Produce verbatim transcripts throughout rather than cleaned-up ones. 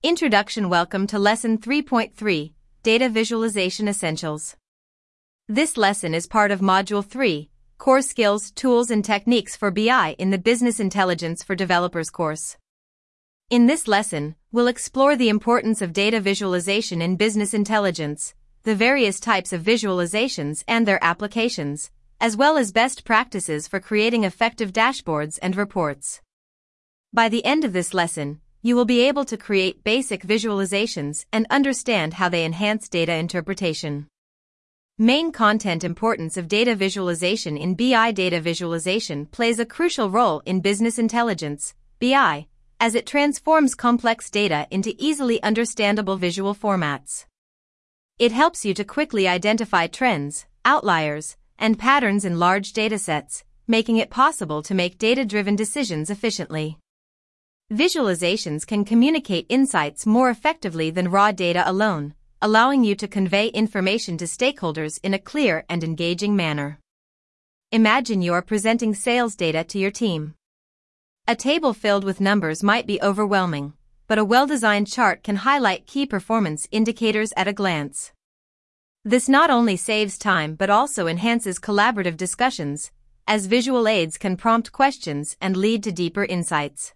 Introduction. Welcome to Lesson three point three, Data Visualization Essentials. This lesson is part of Module three, Core Skills, Tools and Techniques for B I in the Business Intelligence for Developers course. In this lesson, we'll explore the importance of data visualization in business intelligence, the various types of visualizations and their applications, as well as best practices for creating effective dashboards and reports. By the end of this lesson, you will be able to create basic visualizations and understand how they enhance data interpretation. Main content. Importance of data visualization in B I. Data visualization plays a crucial role in business intelligence, B I, as it transforms complex data into easily understandable visual formats. It helps you to quickly identify trends, outliers, and patterns in large datasets, making it possible to make data-driven decisions efficiently. Visualizations can communicate insights more effectively than raw data alone, allowing you to convey information to stakeholders in a clear and engaging manner. Imagine you're presenting sales data to your team. A table filled with numbers might be overwhelming, but a well-designed chart can highlight key performance indicators at a glance. This not only saves time but also enhances collaborative discussions, as visual aids can prompt questions and lead to deeper insights.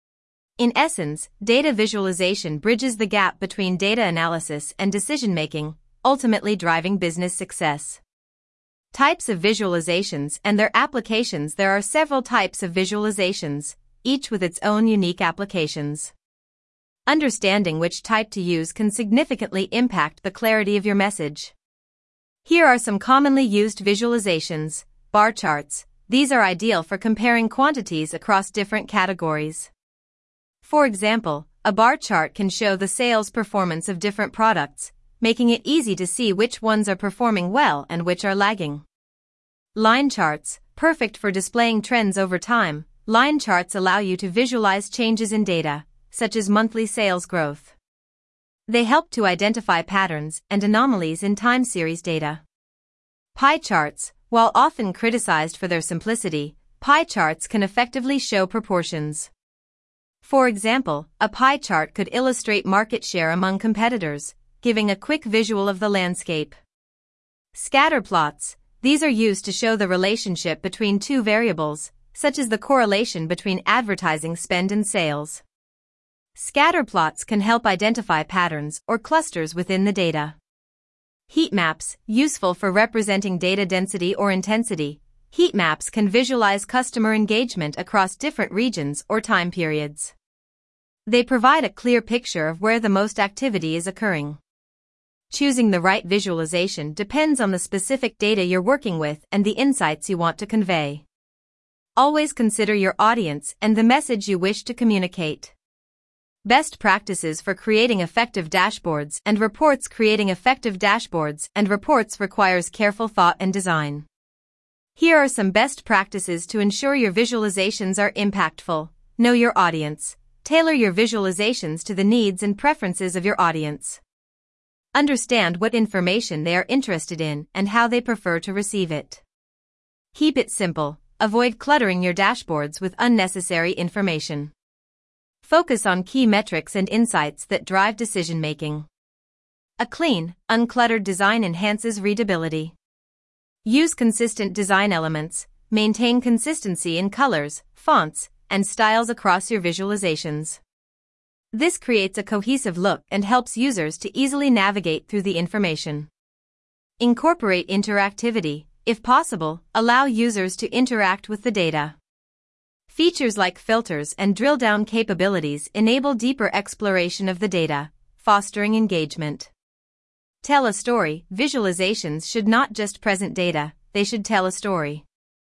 In essence, data visualization bridges the gap between data analysis and decision-making, ultimately driving business success. Types of visualizations and their applications. There are several types of visualizations, each with its own unique applications. Understanding which type to use can significantly impact the clarity of your message. Here are some commonly used visualizations. Bar charts. These are ideal for comparing quantities across different categories. For example, a bar chart can show the sales performance of different products, making it easy to see which ones are performing well and which are lagging. Line charts, perfect for displaying trends over time. Line charts allow you to visualize changes in data, such as monthly sales growth. They help to identify patterns and anomalies in time series data. Pie charts, while often criticized for their simplicity, pie charts can effectively show proportions. For example, a pie chart could illustrate market share among competitors, giving a quick visual of the landscape. Scatter plots. These are used to show the relationship between two variables, such as the correlation between advertising spend and sales. Scatter plots can help identify patterns or clusters within the data. Heat maps, useful for representing data density or intensity. Heat maps can visualize customer engagement across different regions or time periods. They provide a clear picture of where the most activity is occurring. Choosing the right visualization depends on the specific data you're working with and the insights you want to convey. Always consider your audience and the message you wish to communicate. Best practices for creating effective dashboards and reports. Creating effective dashboards and reports requires careful thought and design. Here are some best practices to ensure your visualizations are impactful. Know your audience. Tailor your visualizations to the needs and preferences of your audience. Understand what information they are interested in and how they prefer to receive it. Keep it simple. Avoid cluttering your dashboards with unnecessary information. Focus on key metrics and insights that drive decision-making. A clean, uncluttered design enhances readability. Use consistent design elements. Maintain consistency in colors, fonts, and styles across your visualizations. This creates a cohesive look and helps users to easily navigate through the information. Incorporate interactivity. If possible, allow users to interact with the data. Features like filters and drill-down capabilities enable deeper exploration of the data, fostering engagement. Tell a story. Visualizations should not just present data, they should tell a story.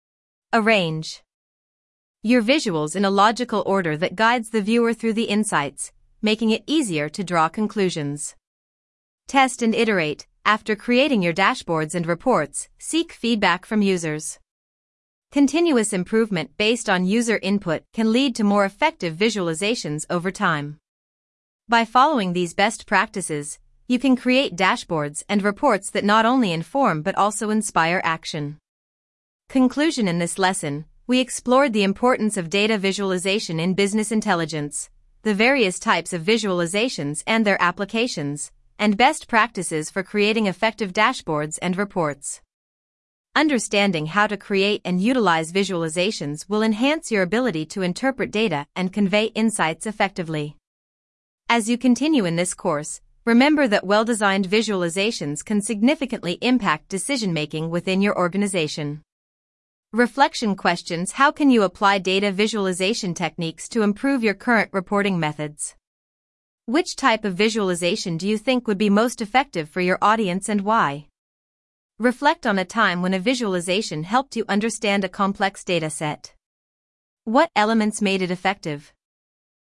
Arrange your visuals in a logical order that guides the viewer through the insights, making it easier to draw conclusions. Test and iterate. After creating your dashboards and reports, seek feedback from users. Continuous improvement based on user input can lead to more effective visualizations over time. By following these best practices, you can create dashboards and reports that not only inform but also inspire action. Conclusion. In this lesson, we explored the importance of data visualization in business intelligence, the various types of visualizations and their applications, and best practices for creating effective dashboards and reports. Understanding how to create and utilize visualizations will enhance your ability to interpret data and convey insights effectively. As you continue in this course, remember that well-designed visualizations can significantly impact decision-making within your organization. Reflection questions: how can you apply data visualization techniques to improve your current reporting methods? Which type of visualization do you think would be most effective for your audience and why? Reflect on a time when a visualization helped you understand a complex data set. What elements made it effective?